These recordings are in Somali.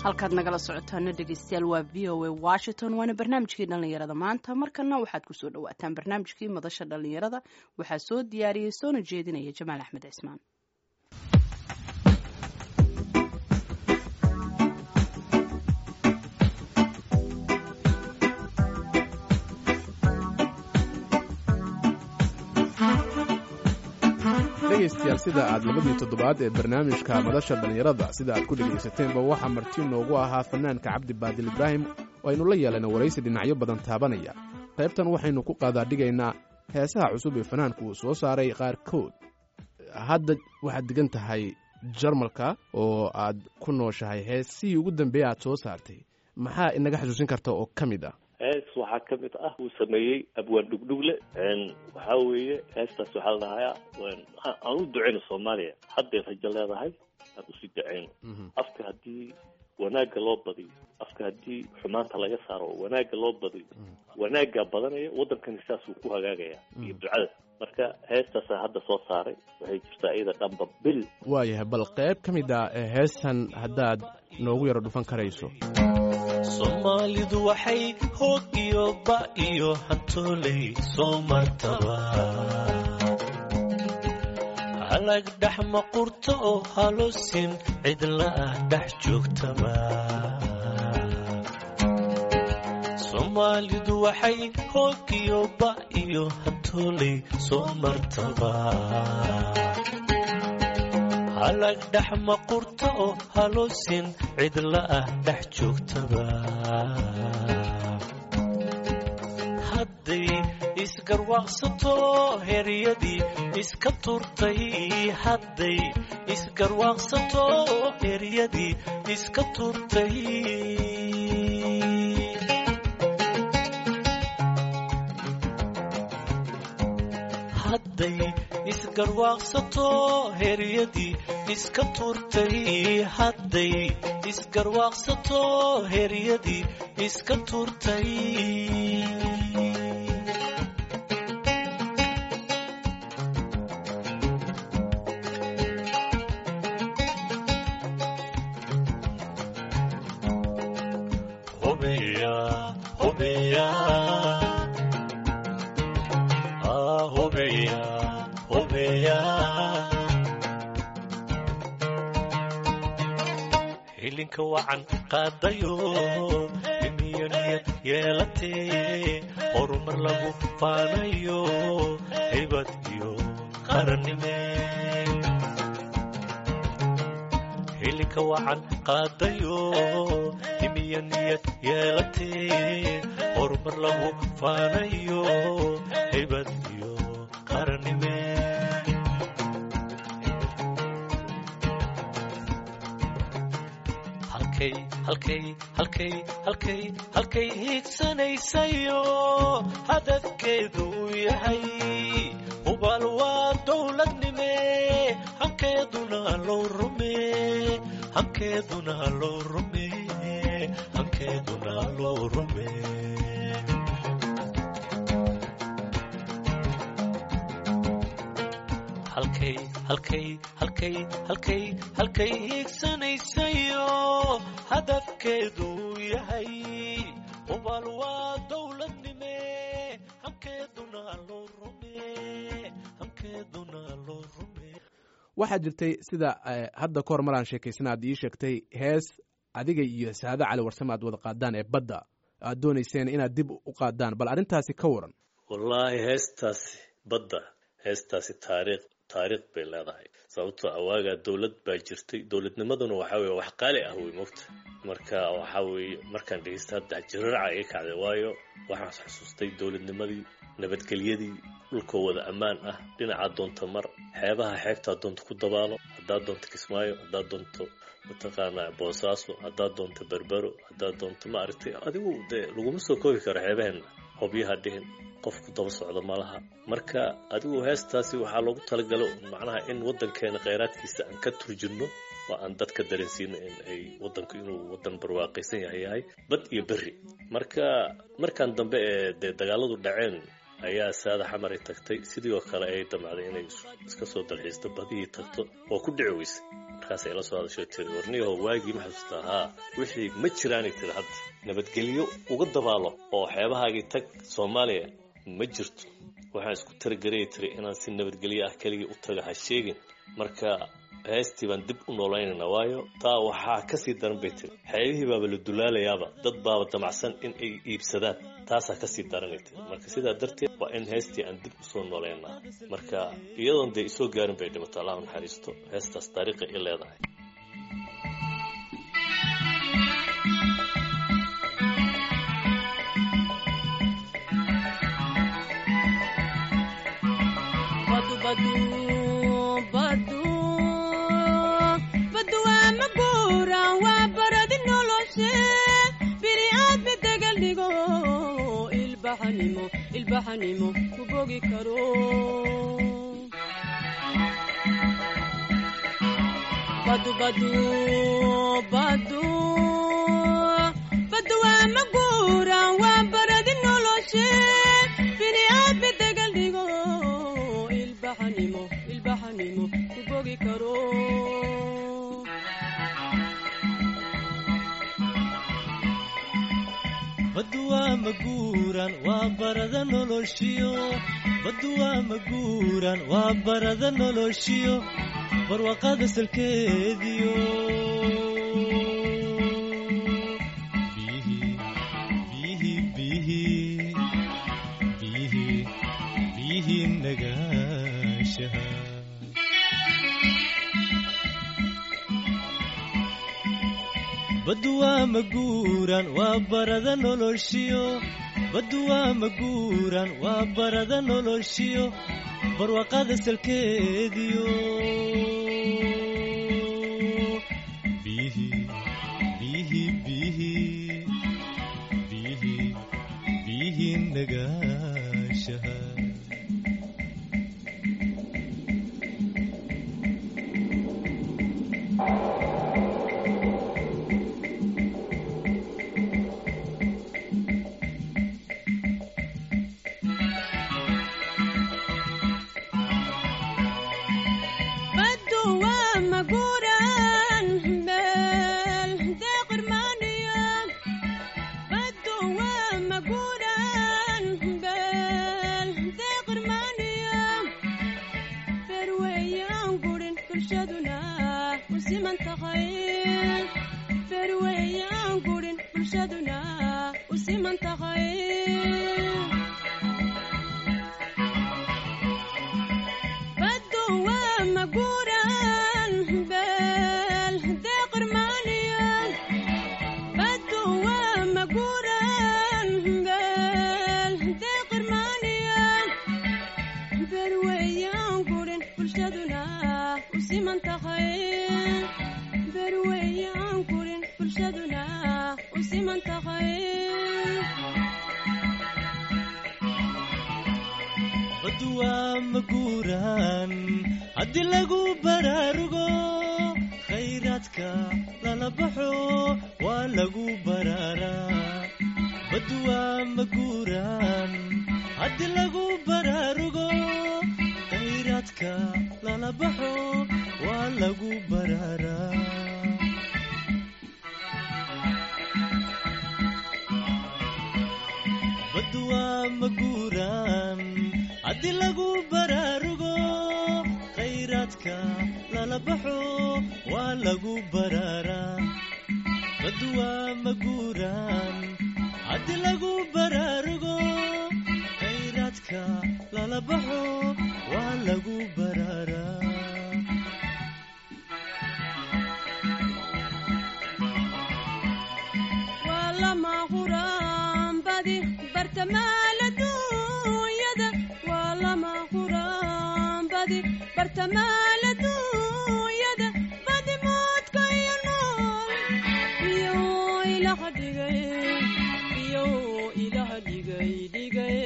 halkaad nagala socotaana dhegeystayaal waa v o a washington waana barnaamijkii dhallinyarada maanta markana waxaad kusoo dhawaataan barnaamijkii madasha dhallinyarada waxaa soo diyaariyey soona jeedinaya jamaal axmed cismaan. dhegaystayaal sida aad labadii toddobaad ee barnaamijka madasha dhallinyarada sida aad ku dhegaysateenba waxaa marti noogu ahaa fanaanka cabdi baadil ibraahim oo aynu la yeelana waraysi dhinacyo badan taabanaya. qaybtan waxaynu ku qaadaadhigaynaa heesaha cusub ee fanaanku uu soo saaray qaarkood. hadda waxaad degan tahay jarmalka oo aad ku nooshahay. heesihii ugu dambeeya aad soo saartay maxaa inaga xasuusin karta oo ka mid ah? hees waxaa ka mid ah uu sameeyey abwaan dhugdhugle. waxaa weeye heestaas waxaa la dhahayaa aan u ducayno soomaaliya hadday rajo leedahay aan usii ducayno. afka haddii wanaagga loo badiyo, afka haddii xumaanta laga saaro wanaagga loo badiyo, wanaaggaa badanaya waddankani saas uu ku hagaagaya iyo ducada. marka heestaasaa hadda soo saaray waxay jirtaa iyada dhanba bil. waayahay bal qayb ka mid ah heestan haddaad noogu yaro dhufan karayso. soomaalidu waxay hoog iyo ba iyo hantooley soo martaba halag dhex maqurto oo halosin cidla ah dhex joogtaba. soomaalidu waxay hoog iyo ba iyo hantooley soo martaba halag dhex maqurto oo halosin cidla ah dhex joogtaba. hadday isgarwaaqsato heryadii iska turtay, hadday isgarwaaqsato heryadii iska turtay. hadday isgarwaaqsato heryadii iska turtay, hadday isgarwaaqsato heryadii iska turtay. hubiya hubiya hubiya hubiya hilinka wacan qaadayo imiyo niyad yeelatee horumar lagu faanayo haybad iyo qarannime. hilinka wacan qaadayo imiyo niyad yeelatee horumar lagu faanayo haybad iyo qarannime. halkay hiigsanaysayo hadafkeedu yahay hubaal waa dowladnime. hankeeduna loo rume, hankeeduna loo rume, hankeeduna loo rume. halkay hiigsanaysayo hadafkeedu yahay hubaal waa dowladnime. hankeeduna loo rume, hankeeduna loo rume. waxaa jirtay sida hadda ka hor maraan sheekaysana aad ii sheegtay hees adiga iyo saade cali warsame aad wada qaadaan ee badda aad doonayseen inaad dib u qaadaan. bal arrintaasi ka waran. wallaahi heestaasi badda, heestaasi taariikh bay leedahay. sababtoo awaagaa dowlad baa jirtay. dowladnimaduna waxaa weye wax qaali ah wey mogta. marka waxaa weeye markaan dhegeysta hadda jiraraca iga kacday, waayo waxaan xasuustay dowladnimadii, nabadgelyadii, dhulkoo wada ammaan ah, dhinacaad doonta mar, xeebaha xeebtaad doonta ku dabaalo, haddaad doonto kismaayo, haddaad doonto mataqaanaa boosaaso, haddaad doonto berbero, haddaad doonto ma aragtay adigu dee laguma soo koobi karo xeebaheenna. hobyaha dhihin qofku daba socdo malaha. marka adigu heestaasi waxaa loogu talagalo macnaha in waddankeena kheyraadkiisa aan ka turjirno oo aan dadka dareensiino in ay waddanku inuu waddan barwaaqaysan yahay bad iyo berri. markaan dambe ee dee dagaaladu dhaceen ayaa saada xamar ay tagtay, sidii oo kale ay damacday inay iska soo dalxiisto badihii tagto oo ku dhici weysay. markaasay ila soo hadasho tiri warniyaho waagii ma xasuustaa haa wixii ma jiraanay tiri hadda nabadgelyo uga dabaalo oo xeebahaagii tag Soomaaliya ma jirto waxaan isku taragarey tiri inaan si nabadgelyo ah kaliya u taga ha sheegin marka heestii baan dib u noolaynayna waayo taa waxaa ka sii daran bay tiri xeebihii baaba la dulaalayaaba dad baaba damacsan in ay iibsadaan taasaa ka sii daranay tiri marka sidaa darteed waa in heestii aan dib usoo noolaynaa marka iyadoon dee isoo gaarin bay dhimato allah naxariisto heestaas taariikhi ay leedahay ilbaxanimo ku bogi karo badu waa maguura waa baradi noloshe bini aadmi degal dhigo ilbaxanimo ku bogi karo badwa maguuran waa barada noloshiyo badwa maguuran waa barada noloshiyo barwaqada salkeediyo bihi nagaashaha badwa maguuran waa barada noloshiyo badwa maguuran waa barada noloshiyo barwaqada salkeediyo bihi nagaashaha haddii lagu baraarugo khayraadka lala baxo waa lagu baraaraa badwa maguuran haddii lagu baraarugo khayraadka lala baxo waa lagu baraaraa badwa maguuran haddii lagu baraarugo khayraadka lala baxo waa lagu baraaraa badwa maguuran haddii lagu baraarugo khayraadka lala baxo waa lagu baraaraa waa lama huraan badi bartamaala duunyada waa lama huraan badi bartamaala duunyada badi moodka iyo nool iyo ilaha dhigay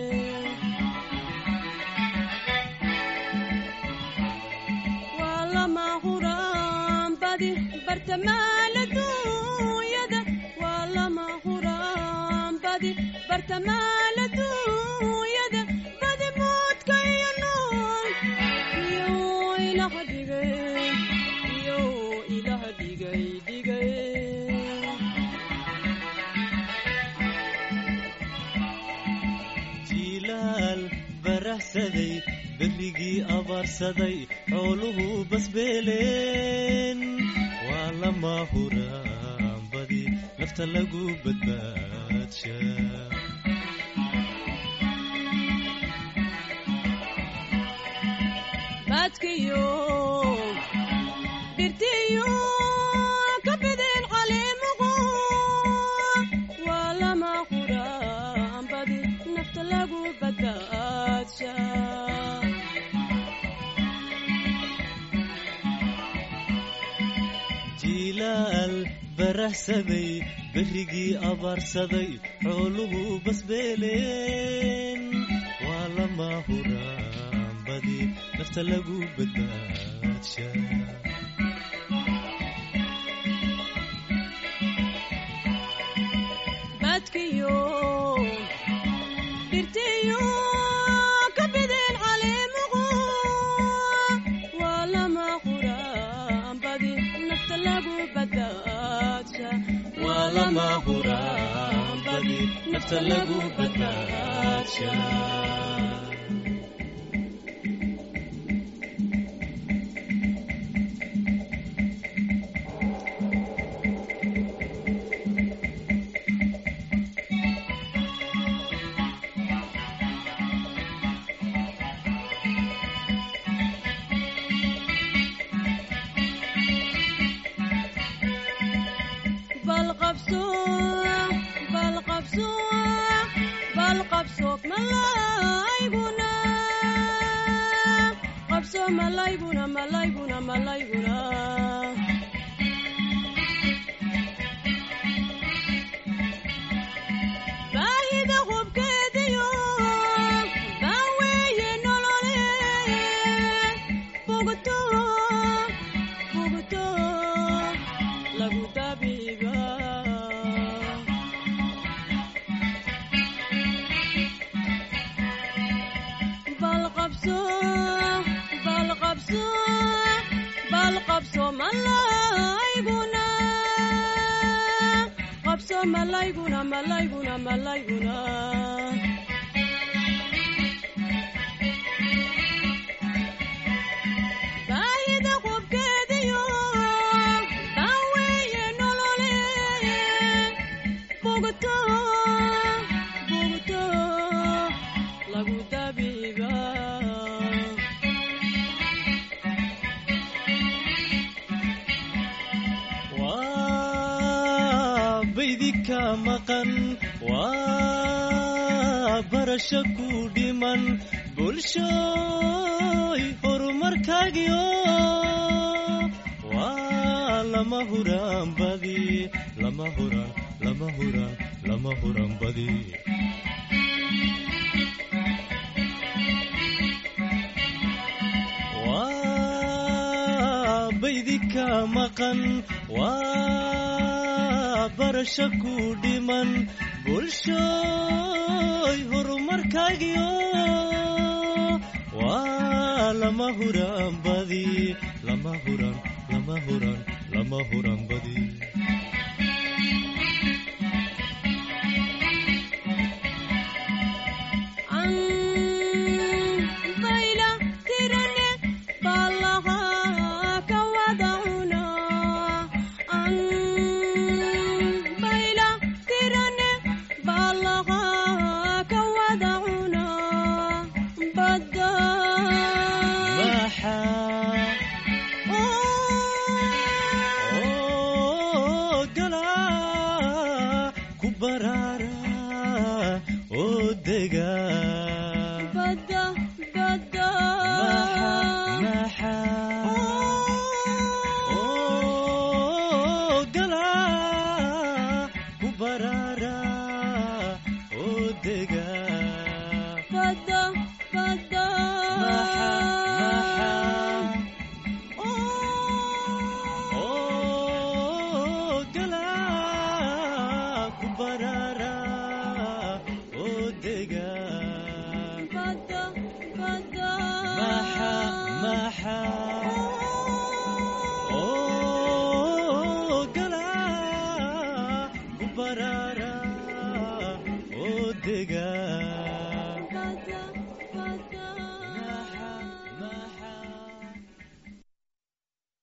waa lama huraan badi bartamaala duunyada waa lama huraan badi bartamaala duunyada badi moodka iyo nool iyo ilaha dhigay iyo jilaal barahsaday berrigii abaarsaday xooluhu basbeeleen waa lama huraan badi nafta lagu badbaadsha baadkiyo dhirtiyo ka bideen caleemago waa lama huraan badi nafta lagu badbaadsha jilaal barahsaday berrigii abaarsaday xooluhu basbeeleen waa lama huraan badi nafta lagu badbaadsha baadkiyo dhirtiyo ka bideen caleemago waa lama huraan badi nafta lagu badbaadsha waa lama huraan badi nafta lagu badbaadsha balqabsoog malayguna qabso malayguna malayguna malayguna baahida hubkeediyo baaweeye nolole bogto bogto lagu dabiiba balqabso malayguna qabso malayguna malayguna malayguna baahida qubkeediyo baaweeye nolole bogto bogto lagu dabiiba baydika maqan waa barasho ku dhiman bulshooy horumarkaagiyo waa lama huraan badi lama huraan lama huraan lama huraan badi waa baydika maqan waa barasho ku dhiman bulshooy horumarkaagiyo waa lama huraan badi lama huraan lama huraan lama huraan badi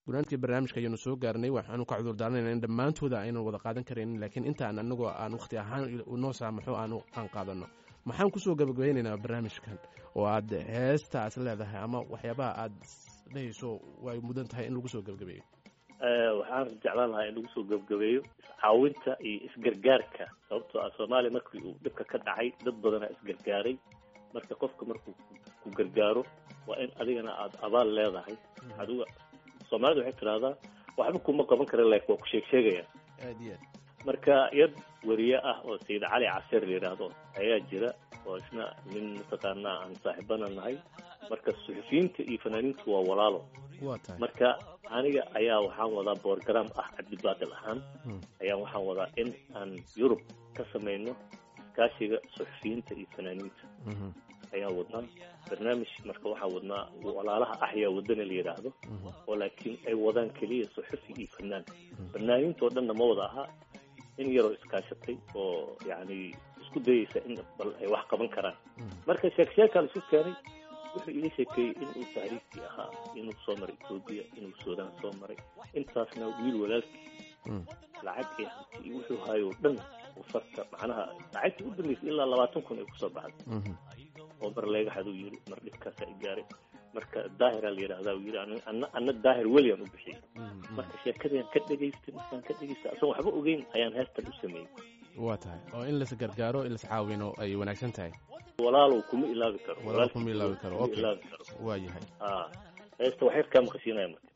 gunaantkii barnaamijka ayaynu soo gaarnay waxaanu ka cudur daaranayna in dhammaantooda aynan wada qaadan karaynin laakiin intaan anagoo aan wakhti ahaan noo saamaxo aan qaadano maxaan kusoo gabagabeynaynaa barnaamijkan oo aad heestaas leedahay ama waxyaabaha aad dhehayso way mudan tahay in lagu soo gabagabeeyo waxaan jeclaan lahaa in lagu soo gabagabeeyo iscaawinta iyo isgargaarka sababtoo ah soomaaliya markii uu dhibka ka dhacay dad badanaa isgargaaray marka qofka markuu ku gargaaro waa in adigana aada abaal leedahay adiga soomaalida waxay tidhahdaa waxba kuma qaban kara laakiin waa ku sheegaya aad iyo aad marka yad wariye ah oo sayid cali caseer la yidhaahdo ayaa jira oo isna nin mataqaanaa aan saaxiibana nahay marka suxufiyiinta iyo fanaaniintu waa walaalo waa tahay marka aniga ayaa waxaan wadaa borgram ah cabdibaadil ahaan ayaan waxaan wadaa in aan yurub ka samayno iskaashiga suxufiyiinta iyo fanaaniinta ayaa wadnaa barnaamij marka waxaa wadnaa walaalaha axyaa wadana la yidhaahdo oo laakiin ay wadaan keliya suxufi iyo fanaan fanaaniintoo dhanna ma wada ahaa in yaroo iskaashatay oo yani isku dayeysa in bal ay wax qaban karaan marka sheeksheekaa la isu keenay wuxuu iga sheekeeyey inuu tahriibkii ahaa inuu soo maray etoobiya inuu suudaan soo maray intaasna wiil walaalkii lacag iyo hanti iyo wuxuu haayoo dhan farta macnaha lacagtii u dambeysay ilaa 20,000 ay kusoo baxday oo mar leegaxaduu yiri mar dhibkaasa i gaaray marka daahira la yidhaahdaa uu yiri anna daahir weliyan u bixiyey marka sheekadaan ka dhegaystay markaan ka dhegaystay asan waxba ogeyn ayaan heestan u sameeyey waa tahay oo in las gargaaro in las caawino ay wanaagsan tahay walaalow kuma ilaabi karo walaal kuma ilaabi karo okay waa yahay heesta waxay ka maqashiinaya marka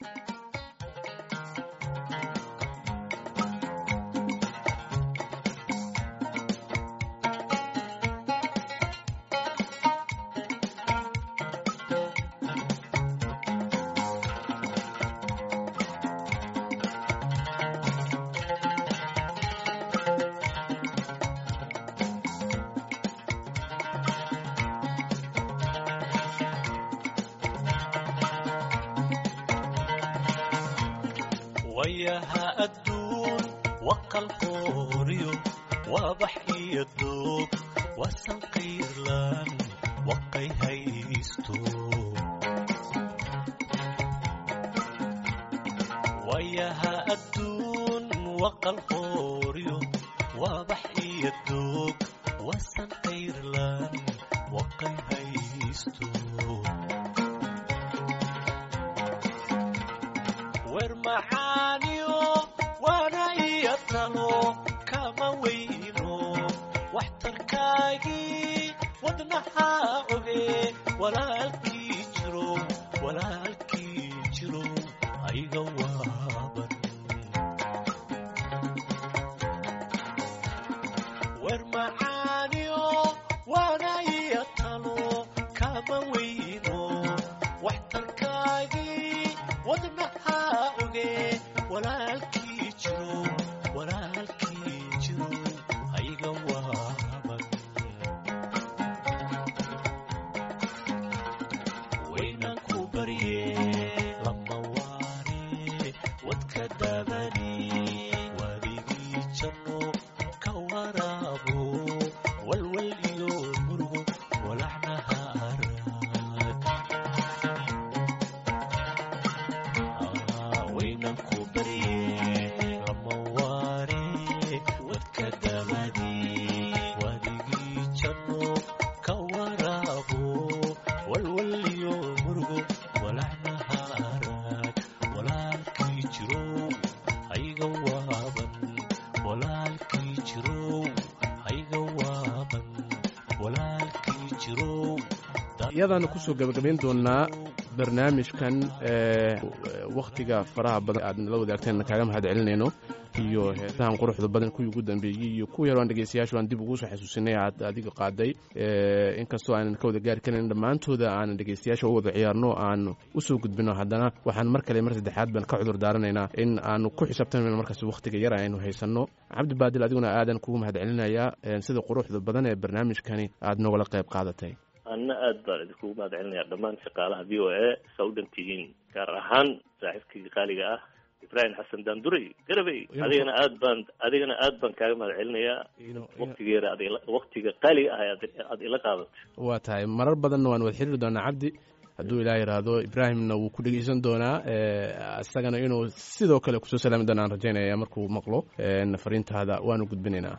wayaha adduun waqalqooriyo waabaxiyo doog wasanqiirlan waqay haysto wayaha adduun waqalqooriyo waabaxiyo doog wasanqiirlan waqay haysto macaaniyo waana iyo talo kama weyno waxtarkaagii wadnaha oge walaalkii jiro ayga waaban wer macaaniyo waana iyo talo kama weyno waxtarkaagii wadnaha walaalkii jiro ayga waaban waynan ku barye lama waare wadka dabani wadigii janno ka waraabo walwal iyo murugo walaxnaha arag waynan ku iyadaana kusoo gabagabayn doonaa barnaamijkan wakhtiga faraha badan aad nala wadaagteen kaaga mahad celinayno iyo heesahan quruxda badan kuwii ugu dambeeyey iyo kuwa yaroo aan dhegeystayaashu aan dib ugu soo xasuusinay aad adiga qaaday inkastoo aanan ka wada gaari karin dhammaantooda aanan dhegeystayaasha u wada ciyaarno aan usoo gudbino haddana waxaan mar kale mar saddexaad baan ka cudur daaranaynaa in aanu ku xisaabtanayno markaas wakhtiga yar aynu haysanno cabdibaadil adiguna aadan kugu mahad celinayaa sida quruxda badan ee barnaamijkani aad nogala qayb qaadatay anna aad baan idinkugu mahad celinayaa dhammaan shaqaalaha v o a saa u dhan tihiin gaar ahaan saaxiibkayga qaaliga ah ibrahim xasan daanduray garabey adigana aad baan kaaga mahad celinayaa waktiga qaaliga ah aad ila qaadatay waa tahay marar badanna waan wada xiriiri doonaa cabdi hadduu ilaah yidhaahdo ibraahimna wuu ku dhegeysan doonaa isagana inuu sidoo kale kusoo salaami doona aan rajaynaya markuu maqlo fariintaada waanu gudbinaynaa.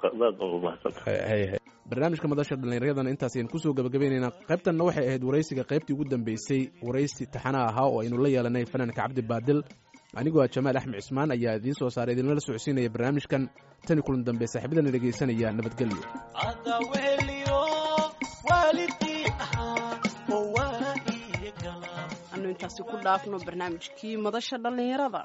barnaamijka madasha dhallinyaradana intaas ayaan kusoo gabagabaynaynaa. qaybtanna waxay ahayd waraysiga qaybtii ugu dambeysay, waraysi taxana ahaa oo aynu la yeelanay fanaanka cabdi baadil. anigoo ah Jamaal Axmed Cismaan ayaa idiin soo saaray idinla socodsiinaya barnaamijkan. tani kulan dambe saaxiibadana dhegeysanaya nabadgelyo. anu intaasi ku dhaafno barnaamijkii madasha dhallinyarada.